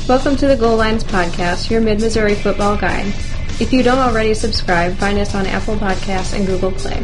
Welcome to the Goal Lines Podcast, your Mid-Missouri football guide. If you don't already subscribe, find us on Apple Podcasts and Google Play.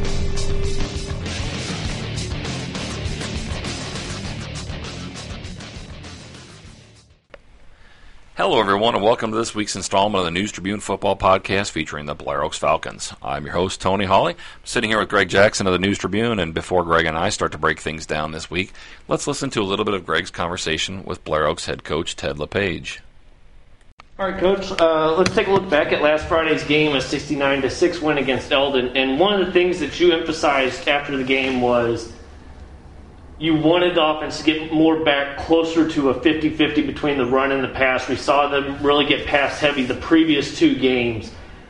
Hello, everyone, and welcome to this week's installment of the News Tribune Football Podcast featuring the Blair Oaks Falcons. I'm your host, Tony Hawley. I'm sitting here with Greg Jackson of the News Tribune, and before Greg and I start to break things down this week, let's listen to a little bit of Greg's conversation with Blair Oaks head coach Ted LePage. All right, Coach, let's take a look back at last Friday's game, a 69-6 win against Eldon, and one of the things that you emphasized after the game was you wanted the offense to get more back closer to a 50-50 between the run and the pass. We saw them really get pass heavy the previous two games.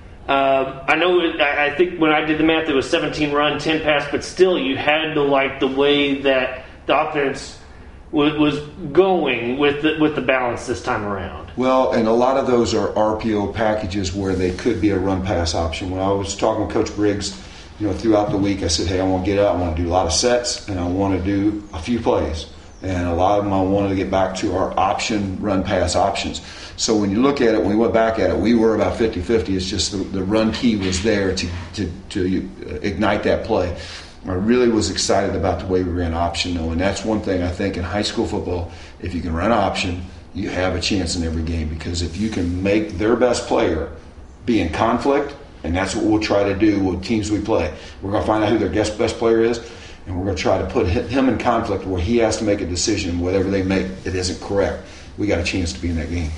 I think when I did the math, it was 17 run, 10 pass, but still you had to like the way that the offense was going with the balance this time around. Well, and a lot of those are RPO packages where they could be a run-pass option. When I was talking with Coach Briggs, throughout the week, I said, hey, I want to get out, I want to do a lot of sets, and I want to do a few plays. And a lot of them I wanted to get back to our option, run-pass options. So when you look at it, when we went back at it, we were about 50-50. It's just the run key was there to ignite that play. I really was excited about the way we ran option, though, and that's one thing I think in high school football, if you can run option, you have a chance in every game, because if you can make their best player be in conflict, and that's what we'll try to do with teams we play. We're going to find out who their best player is, and we're going to try to put him in conflict where he has to make a decision. Whatever they make that isn't correct, we got a chance to be in that game.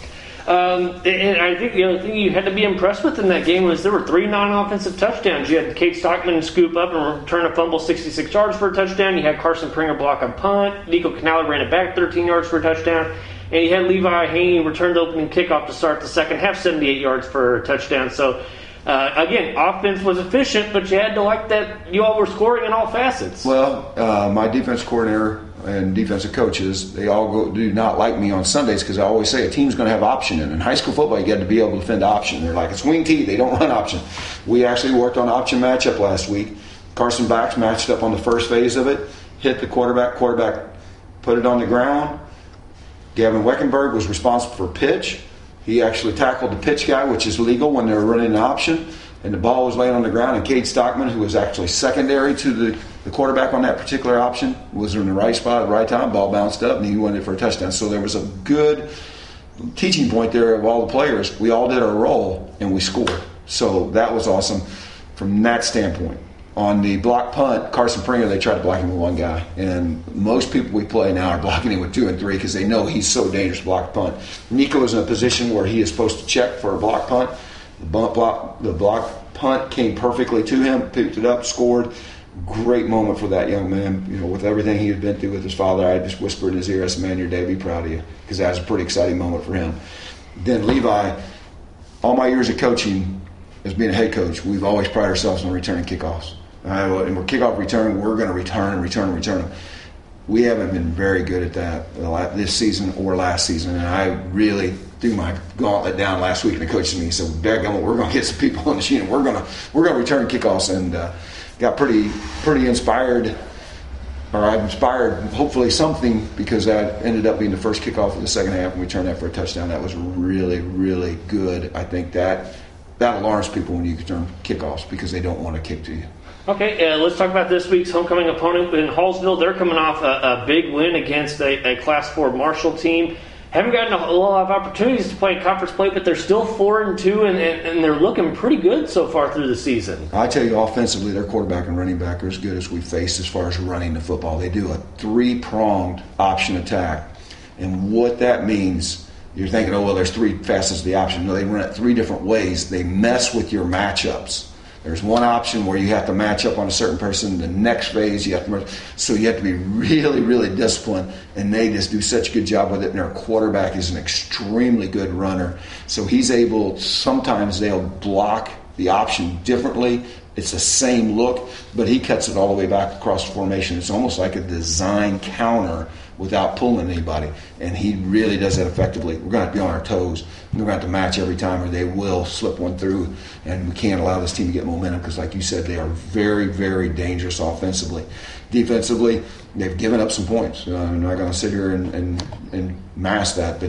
And I think the other thing you had to be impressed with in that game was there were 3 non-offensive touchdowns. You had Cade Stockman scoop up and return a fumble 66 yards for a touchdown. You had Carson Pringer block a punt. Nico Canale ran it back 13 yards for a touchdown. And you had Levi Haney return the opening kickoff to start the second half, 78 yards for a touchdown. So, again, offense was efficient, but you had to like that you all were scoring in all facets. Well, my defense coordinator and defensive coaches, they all do not like me on Sundays because I always say a team's going to have option. And in high school football, you got to be able to defend option. They're like, it's wing T. They don't run option. We actually worked on option matchup last week. Carson Backs matched up on the first phase of it, hit the quarterback put it on the ground. Gavin Weckenberg was responsible for pitch. He actually tackled the pitch guy, which is legal when they're running an option, and the ball was laying on the ground, and Cade Stockman, who was actually secondary to the quarterback on that particular option, was in the right spot at the right time. Ball bounced up, and he went in for a touchdown. So there was a good teaching point there of all the players. We all did our role, and we scored. So that was awesome from that standpoint. On the block punt, Carson Pringer, they tried to block him with one guy. And most people we play now are blocking him with 2 and 3 because they know he's so dangerous to block punt. Nico is in a position where he is supposed to check for a block punt. The block punt came perfectly to him, picked it up, scored. Great moment for that young man. With everything he had been through with his father, I just whispered in his ear, I said, man, your dad will be proud of you, because that was a pretty exciting moment for him. Then Levi, all my years of coaching as being a head coach, we've always prided ourselves on returning kickoffs. And we're kickoff return, we're going to return them. We haven't been very good at that this season or last season, and I really threw my gauntlet down last week, and the coach to me said, "Daggum, we're going to get some people on the sheet, and we're going to return kickoffs," and got pretty inspired. Or I inspired hopefully something, because that ended up being the first kickoff of the second half, and we turned that for a touchdown. That was really, really good. I think that alarms people when you return kickoffs, because they don't want to kick to you. Okay, let's talk about this week's homecoming opponent in Hallsville. They're coming off a big win against a Class 4 Marshall team. Haven't gotten a lot of opportunities to play in conference play, but they're still 4-2, and they're looking pretty good so far through the season. I tell you, offensively, their quarterback and running back are as good as we faced as far as running the football. They do a 3-pronged option attack, and what that means, you're thinking, oh, well, there's 3 facets of the option. No, they run it 3 different ways. They mess with your matchups. There's one option where you have to match up on a certain person. The next phase, you have to so you have to be really, really disciplined, and they just do such a good job with it. And their quarterback is an extremely good runner, so he's able. Sometimes they'll block the option differently. It's the same look, but he cuts it all the way back across the formation. It's almost like a design counter without pulling anybody, and he really does that effectively. We're going to have to be on our toes. We're going to have to match every time, or they will slip one through, and we can't allow this team to get momentum, because like you said, they are very, very dangerous offensively. Defensively, they've given up some points. I'm not going to sit here and mask that, but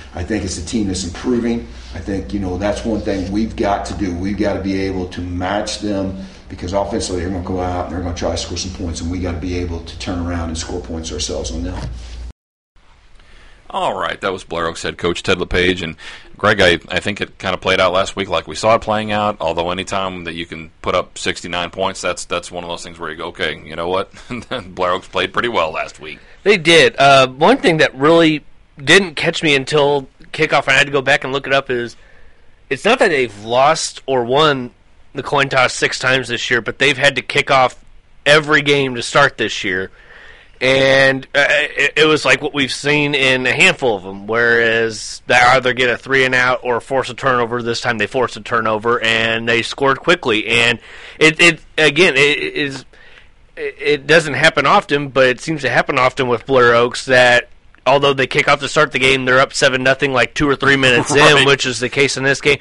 I think it's a team that's improving. I think, that's one thing we've got to do. We've got to be able to match them, because offensively they're going to go out and they're going to try to score some points, and we got to be able to turn around and score points ourselves on them. All right, that was Blair Oaks head coach Ted LePage. And Greg, I think it kind of played out last week like we saw it playing out, although anytime that you can put up 69 points, that's one of those things where you go, okay, you know what? Blair Oaks played pretty well last week. They did. One thing that really didn't catch me until kickoff, and I had to go back and look it up, is it's not that they've lost or won the coin toss 6 times this year, but they've had to kick off every game to start this year. And it was like what we've seen in a handful of them, whereas they either get a 3-and-out or force a turnover. This time they forced a turnover, and they scored quickly. And it doesn't happen often, but it seems to happen often with Blair Oaks that although they kick off to start the game, they're up 7-0 like 2 or 3 minutes right. in, which is the case in this game.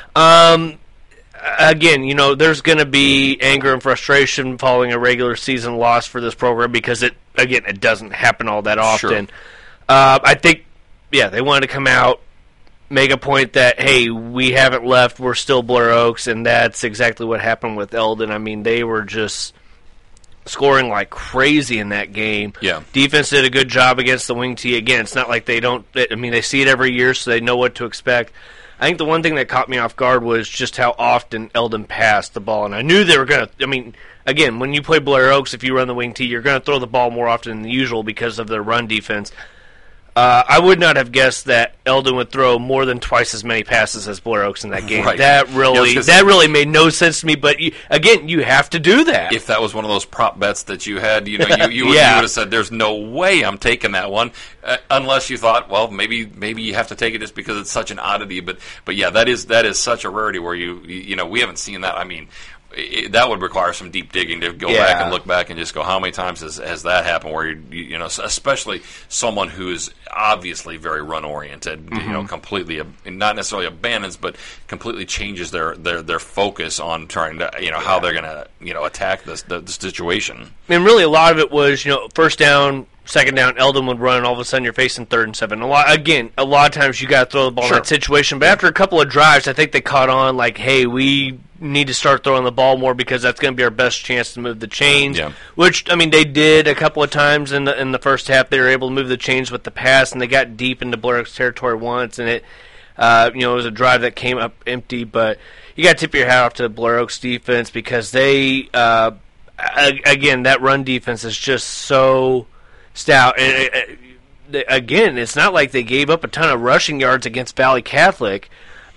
Again, there's going to be anger and frustration following a regular season loss for this program because it doesn't happen all that often. Sure. I think, they wanted to come out, make a point that, hey, we haven't left, we're still Blair Oaks, and that's exactly what happened with Eldon. I mean, they were just scoring like crazy in that game. Yeah. Defense did a good job against the wing tee. Again, it's not like they don't, they see it every year, so they know what to expect. I think the one thing that caught me off guard was just how often Eldon passed the ball. And I knew they were going to, again, when you play Blair Oaks, if you run the wing tee, you're going to throw the ball more often than usual because of their run defense. I would not have guessed that Eldon would throw more than twice as many passes as Blair Oaks in that game. Right. That really made no sense to me. But you have to do that. If that was one of those prop bets that you had, you would have said, "There's no way I'm taking that one," unless you thought, well, maybe you have to take it just because it's such an oddity. But yeah, that is such a rarity where we haven't seen that. I mean, that would require some deep digging to go back and look back and just go, how many times has that happened where especially someone who is obviously very run oriented, completely not necessarily abandons, but completely changes their focus on trying to how they're going to attack the situation. And really, a lot of it was first down, second down, Eldon would run, and all of a sudden you're facing 3rd and 7. A lot of times you got to throw the ball in that situation. But after a couple of drives, I think they caught on like, hey, we need to start throwing the ball more because that's going to be our best chance to move the chains. Yeah. Which they did a couple of times in the first half. They were able to move the chains with the pass, and they got deep into Blair Oaks territory once, and it was a drive that came up empty. But you got to tip your hat off to Blair Oaks defense because they again, that run defense is just so stout. And again, it's not like they gave up a ton of rushing yards against Valley Catholic.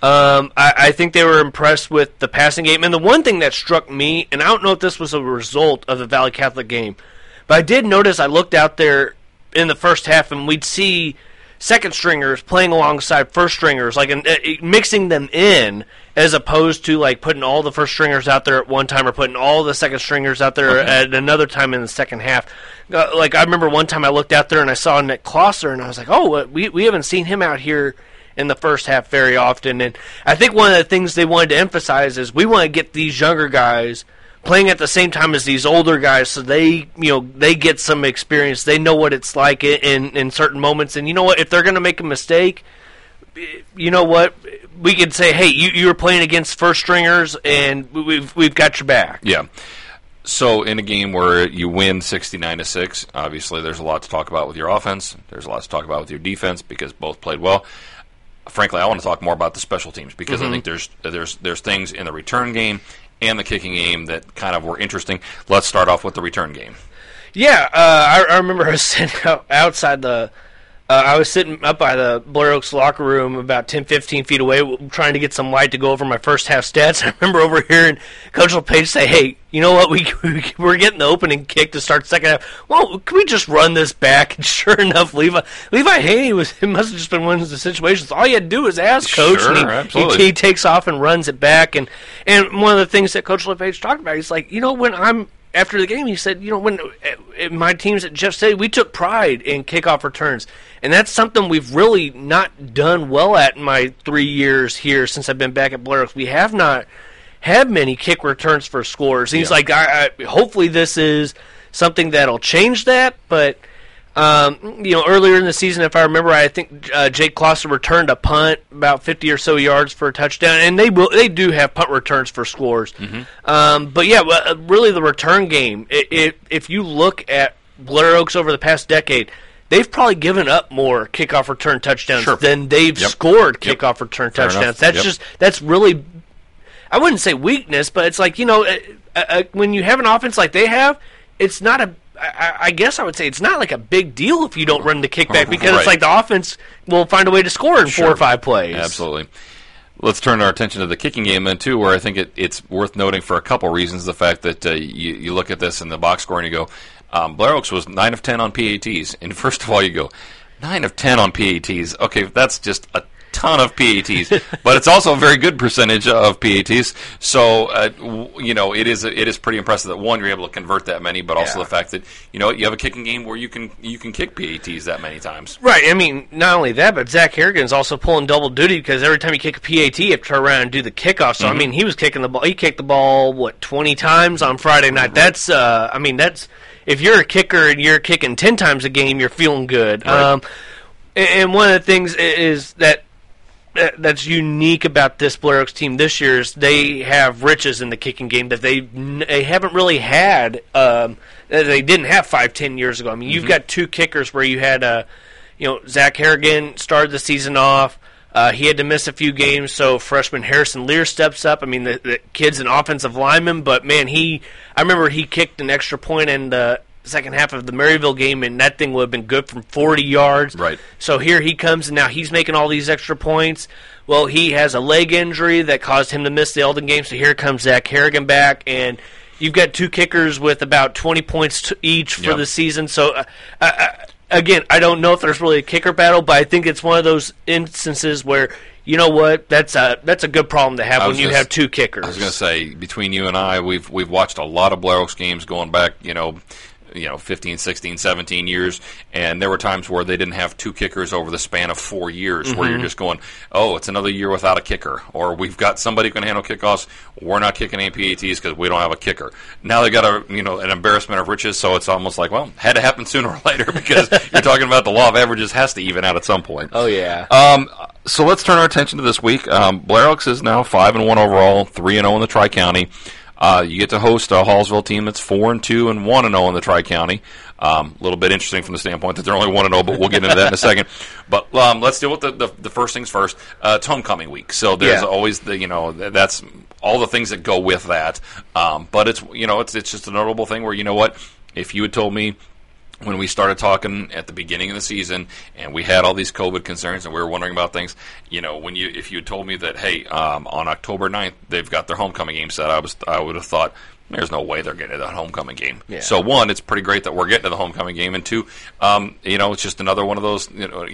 I think they were impressed with the passing game. And the one thing that struck me, and I don't know if this was a result of the Valley Catholic game, but I did notice I looked out there in the first half and we'd see second stringers playing alongside first stringers, like mixing them in, as opposed to like putting all the first stringers out there at one time or putting all the second stringers out there at another time in the second half. Like I remember one time I looked out there and I saw Nick Klosser and I was like, oh, we haven't seen him out here in the first half very often. And I think one of the things they wanted to emphasize is we want to get these younger guys playing at the same time as these older guys, so they get some experience. They know what it's like in certain moments. And you know what? If they're going to make a mistake, you know what? We could say, hey, you were playing against first stringers, and we've got your back. Yeah. So in a game where you win 69-6, obviously there's a lot to talk about with your offense. There's a lot to talk about with your defense because both played well. Frankly, I want to talk more about the special teams because I think there's things in the return game and the kicking game that kind of were interesting. Let's start off with the return game. Yeah, I remember I was sitting outside the I was sitting up by the Blair Oaks locker room about 10, 15 feet away trying to get some light to go over my first half stats. I remember overhearing Coach LePage say, hey, you know what, we're getting the opening kick to start second half. Well, can we just run this back? And sure enough, Levi Haney it must have just been one of the situations. All you had to do was ask Coach, sure, and he takes off and runs it back. And one of the things that Coach LePage talked about, he's like, after the game, he said, when my teams at Jeff City, we took pride in kickoff returns. And that's something we've really not done well at in my 3 years here since I've been back at Blair Oaks. We have not had many kick returns for scores. And he's like, hopefully this is something that'll change that. But Earlier in the season, if I remember, I think Jake Clausen returned a punt about 50 or so yards for a touchdown, and they do have punt returns for scores. But yeah, really the return game. If you look at Blair Oaks over the past decade, they've probably given up more kickoff return touchdowns than they've scored kickoff return touchdowns. That's really, I wouldn't say weakness, but it's like, when you have an offense like they have, it's not a, I guess I would say it's not like a big deal if you don't run the kickback, because it's like the offense will find a way to score in 4 or 5 plays. Absolutely. Let's turn our attention to the kicking game then, too, where I think it's worth noting for a couple reasons. The fact that you look at this in the box score and you go, Blair Oaks was 9 of 10 on PATs. And first of all, you go, 9 of 10 on PATs. Okay, that's just a ton of PATs, but it's also a very good percentage of PATs. So, it is pretty impressive that, one, you're able to convert that many, but also the fact that, you have a kicking game where you can kick PATs that many times. Right. I mean, not only that, but Zach Harrigan's also pulling double duty, because every time you kick a PAT, you have to turn around and do the kickoff. So, I mean, he was kicking the ball. He kicked the ball, 20 times on Friday night. That's, if you're a kicker and you're kicking 10 times a game, you're feeling good. Right. And one of the things is that's unique about this Blair Oaks team this year is they have riches in the kicking game that they haven't really had. They didn't have 5-10 years ago. I mean, you've got 2 kickers where you had, Zach Harrigan started the season off. He had to miss a few games, so freshman Harrison Lear steps up. I mean, the kid's an offensive lineman, but man, I remember he kicked an extra point in the second half of the Maryville game, and that thing would have been good from 40 yards. Right. So here he comes, and now he's making all these extra points. Well, he has a leg injury that caused him to miss the Eldon game, so here comes Zach Harrigan back, and you've got 2 kickers with about 20 points each for the season. So, again, I don't know if there's really a kicker battle, but I think it's one of those instances where, you know what, that's a good problem to have when you have 2 kickers. I was going to say, between you and I, we've watched a lot of Blair Oaks games going back, 15, 16, 17 years, and there were times where they didn't have 2 kickers over the span of 4 years, where you're just going, oh, it's another year without a kicker, or we've got somebody who can handle kickoffs, we're not kicking any PATs because we don't have a kicker. Now they got an embarrassment of riches, so it's almost like, well, had to happen sooner or later, because you're talking about the law of averages has to even out at some point. Oh, yeah. So let's turn our attention to this week. Blair Oaks is now 5-1 overall, 3-0 in the Tri-County. You get to host a Hallsville team that's 4-2 and 1-0 in the Tri-County. A little bit interesting from the standpoint that they're only 1-0, but we'll get into that in a second. But let's deal with the first things first. It's homecoming week, so there's always that's all the things that go with that. But it's just a notable thing where, if you had told me when we started talking at the beginning of the season and we had all these COVID concerns and we were wondering about things, if you had told me that, hey, on October 9th they've got their homecoming game set, I would have thought, there's no way they're getting to that homecoming game. Yeah. So, 1, it's pretty great that we're getting to the homecoming game, and 2, it's just another one of those.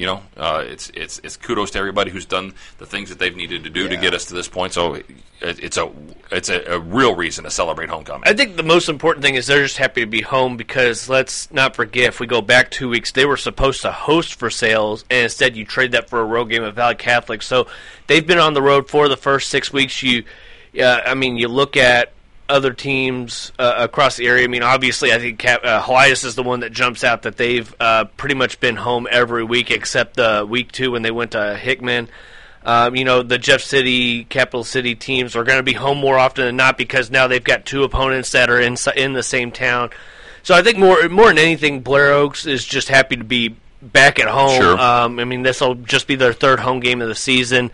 It's kudos to everybody who's done the things that they've needed to do to get us to this point. So, it's a real reason to celebrate homecoming. I think the most important thing is they're just happy to be home, because let's not forget, if we go back 2 weeks, they were supposed to host for Sales, and instead you trade that for a road game at Valley Catholic. So, they've been on the road for the first 6 weeks. You look at other teams across the area. I mean, obviously, I think Helias is the one that jumps out, that they've pretty much been home every week except week 2 when they went to Hickman. The Jeff City, Capital City teams are going to be home more often than not, because now they've got 2 opponents that are in the same town. So I think more than anything, Blair Oaks is just happy to be back at home. Sure. This will just be their 3rd home game of the season.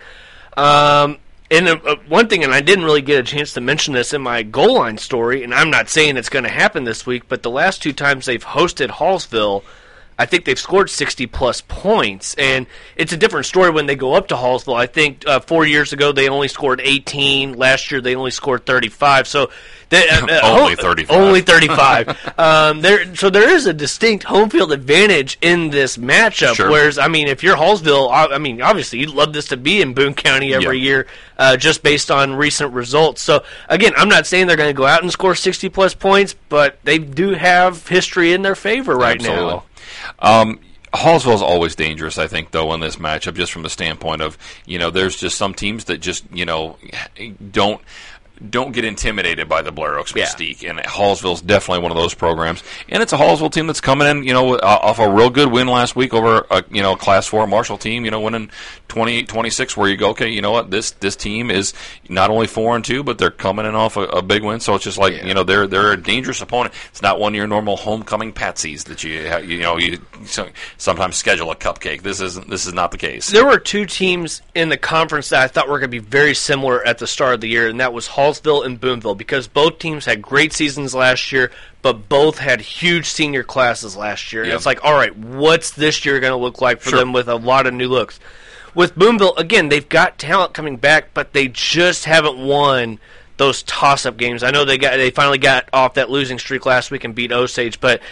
And one thing, and I didn't really get a chance to mention this in my goal line story, and I'm not saying it's going to happen this week, but the last 2 times they've hosted Hallsville, I think they've scored 60-plus points, and it's a different story when they go up to Hallsville. I think 4 years ago they only scored 18. Last year they only scored 35. So only 35. Only 35. So there is a distinct home field advantage in this matchup. Sure. Whereas, if you're Hallsville, obviously you'd love this to be in Boone County every year, just based on recent results. So again, I'm not saying they're going to go out and score 60-plus points, but they do have history in their favor right now. Hallsville is always dangerous, I think, though, in this matchup, just from the standpoint of, there's just some teams that just, don't don't get intimidated by the Blair Oaks mystique. And Hallsville's definitely one of those programs. And it's a Hallsville team that's coming in, off a real good win last week over a Class 4 Marshall team, winning 28-26, where you go, okay, you know what, this team is not only 4-2, but they're coming in off a big win. So it's just like, they're a dangerous opponent. It's not one of your normal homecoming patsies that you sometimes schedule a cupcake. This is not the case. There were two teams in the conference that I thought were going to be very similar at the start of the year, and that was Hallsville and Boonville, because both teams had great seasons last year, but both had huge senior classes last year. Yep. And it's like, all right, what's this year going to look like for them with a lot of new looks? With Boonville, again, they've got talent coming back, but they just haven't won those toss-up games. I know they finally got off that losing streak last week and beat Osage, but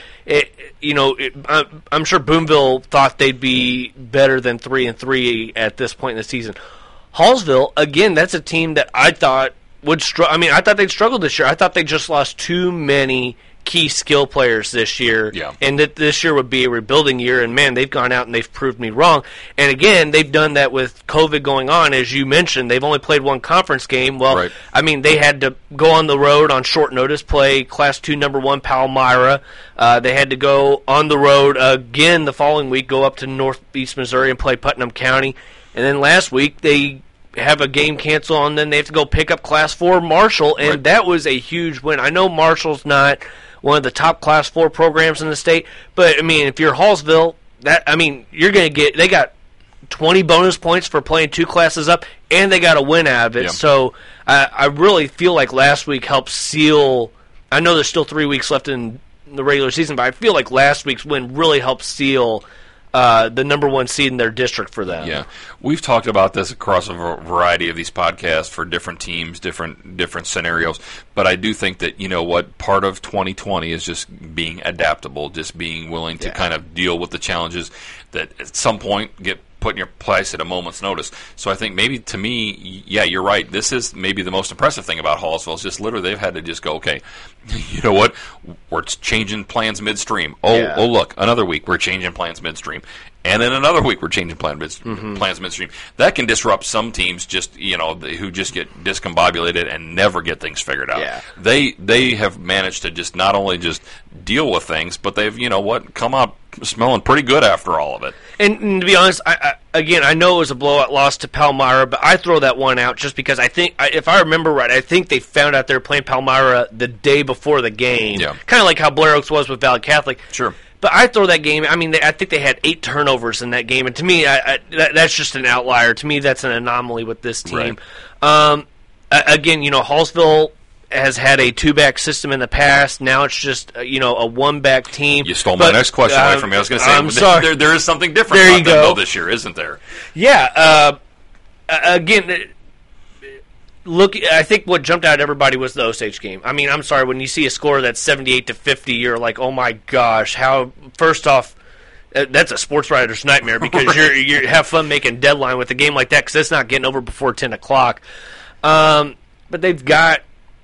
I'm sure Boonville thought they'd be better than 3-3 at this point in the season. Hallsville, again, that's a team that I thought would struggle. I thought they'd struggle this year. I thought they just lost too many key skill players this year, and that this year would be a rebuilding year, and man, they've gone out and they've proved me wrong. And again, they've done that with COVID going on. As you mentioned, they've only played one conference game. Well, they had to go on the road on short notice, play Class 2 number 1 Palmyra. They had to go on the road again the following week, go up to Northeast Missouri and play Putnam County. And then last week, they have a game cancel, and then they have to go pick up Class 4 Marshall, and that was a huge win. I know Marshall's not one of the top Class 4 programs in the state, but, if you're Hallsville, you're going to get – they got 20 bonus points for playing 2 classes up, and they got a win out of it. Yeah. So I really feel like last week helped seal – I know there's still 3 weeks left in the regular season, but I feel like last week's win really helped seal the number 1 seed in their district for them. Yeah, we've talked about this across a variety of these podcasts for different teams, different scenarios. But I do think that part of 2020 is just being adaptable, just being willing to kind of deal with the challenges that at some point get put in your place at a moment's notice. So I think maybe to me, you're right. This is maybe the most impressive thing about Hallsville is just literally they've had to just go, okay, you know what? We're changing plans midstream. Oh, look, another week we're changing plans midstream. And then another week we're changing plans midstream. That can disrupt some teams just, who just get discombobulated and never get things figured out. Yeah. They have managed to just not only just deal with things, but they've, come out smelling pretty good after all of it. And to be honest, I know it was a blowout loss to Palmyra, but I throw that one out just because I think, if I remember right, I think they found out they were playing Palmyra the day before the game. Yeah. Kind of like how Blair Oaks was with Valley Catholic. Sure. But I throw that game, I think they had 8 turnovers in that game, and to me, that's just an outlier. To me, that's an anomaly with this team. Right. Again, Hallsville has had a 2-back system in the past. Now it's just, a 1-back team. You stole my next question away from me. I was going to say, I'm sorry. There is something different about them, though, this year, isn't there? Yeah. Again, look, I think what jumped out at everybody was the Osage game. I'm sorry, when you see a score that's 78-50, you're like, oh my gosh, how? First off, that's a sports writer's nightmare because you have fun making deadline with a game like that because it's not getting over before 10 o'clock. But they've got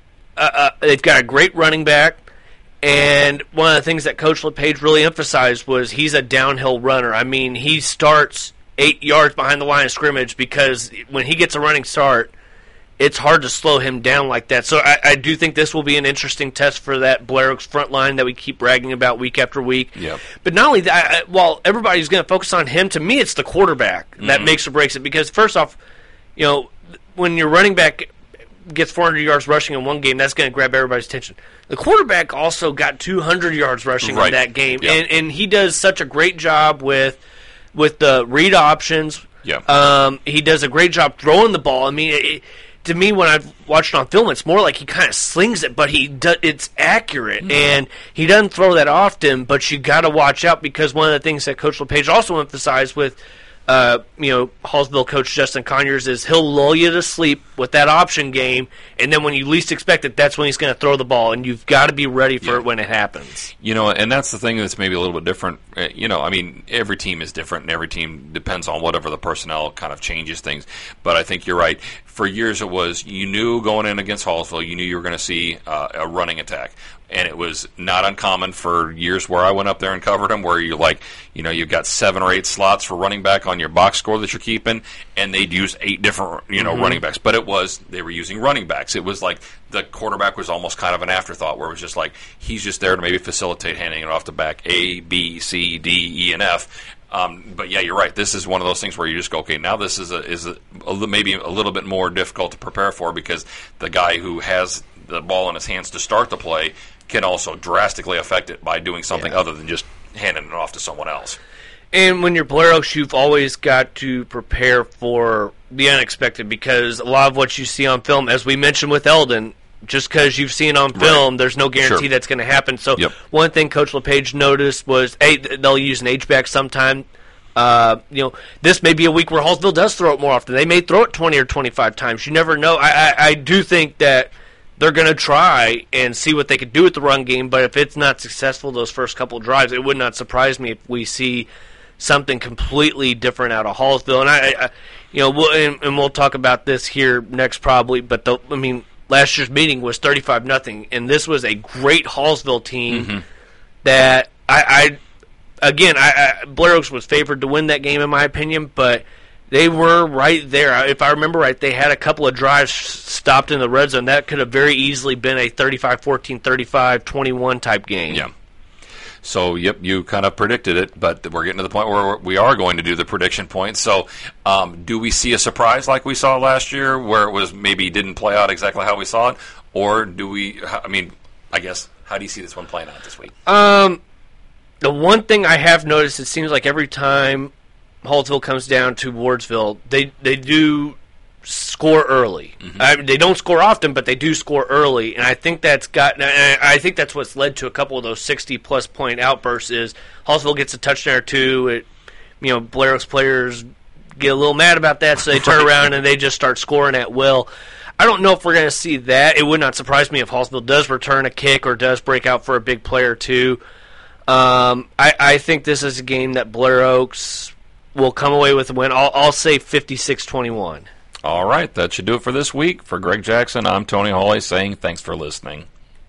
a great running back, and one of the things that Coach LePage really emphasized was he's a downhill runner. He starts 8 yards behind the line of scrimmage because when he gets a running start, it's hard to slow him down like that. So I do think this will be an interesting test for that Blair Oaks front line that we keep bragging about week after week. Yep. But not only that, while everybody's going to focus on him, to me it's the quarterback that makes or breaks it. Because first off, when your running back gets 400 yards rushing in one game, that's going to grab everybody's attention. The quarterback also got 200 yards rushing in that game, and he does such a great job with the read options. Yep. He does a great job throwing the ball. To me, when I've watched it on film, it's more like he kind of slings it, but it's accurate, and he doesn't throw that often. But you got to watch out because one of the things that Coach LePage also emphasized with, Hallsville coach Justin Conyers is he'll lull you to sleep with that option game, and then when you least expect it, that's when he's going to throw the ball, and you've got to be ready for it when it happens. And that's the thing that's maybe a little bit different. Every team is different, and every team depends on whatever the personnel kind of changes things. But I think you're right. for years it was, you knew going in against Hallsville, you knew you were going to see a running attack. And it was not uncommon for years where I went up there and covered them, where you're like, you've got 7 or 8 slots for running back on your box score that you're keeping, and they'd use 8 different, running backs. But they were using running backs. It was like the quarterback was almost kind of an afterthought, where it was just like, he's just there to maybe facilitate handing it off the back, A, B, C, D, E, and F. But yeah, you're right. This is one of those things where you just go, okay, now this is maybe a little bit more difficult to prepare for, because the guy who has the ball in his hands to start the play can also drastically affect it by doing something other than just handing it off to someone else. And when you're Blair Oaks, you've always got to prepare for the unexpected, because a lot of what you see on film, as we mentioned with Eldon, just because you've seen on film, there's no guarantee that's going to happen. So one thing Coach LePage noticed was, they'll use an H-back sometime. This may be a week where Hallsville does throw it more often. They may throw it 20 or 25 times. You never know. I do think that they're going to try and see what they could do with the run game, but if it's not successful those first couple of drives, it would not surprise me if we see something completely different out of Hallsville. And we'll talk about this here next probably, but last year's meeting was 35-0, and this was a great Hallsville team that Blair Oaks was favored to win that game in my opinion, but they were right there. If I remember right, they had a couple of drives stopped in the red zone. That could have very easily been a 35-14, 35-21 type game. Yeah. So, you kind of predicted it, but we're getting to the point where we are going to do the prediction points. So, do we see a surprise like we saw last year, where it was maybe didn't play out exactly how we saw it? Or do we, I guess, how do you see this one playing out this week? The one thing I have noticed, it seems like every time Hallsville comes down to Wardsville, they do score early. They don't score often, but they do score early, and I think that's what's led to a couple of those 60-plus point outbursts. Is Hallsville gets a touchdown or two, Blair Oaks players get a little mad about that, so they turn around and they just start scoring at will. I don't know if we're going to see that. It would not surprise me if Hallsville does return a kick or does break out for a big play or two. I think this is a game that Blair Oaks will come away with a win. I'll say 56-21. All right, that should do it for this week. For Greg Jackson, I'm Tony Hawley saying thanks for listening.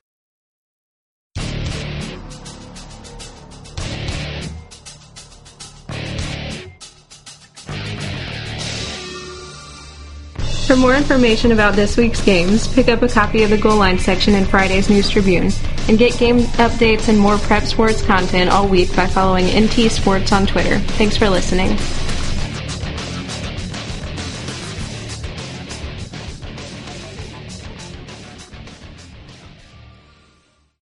For more information about this week's games, pick up a copy of the Goal Line section in Friday's News Tribune, and get game updates and more prep sports content all week by following NT Sports on Twitter. Thanks for listening.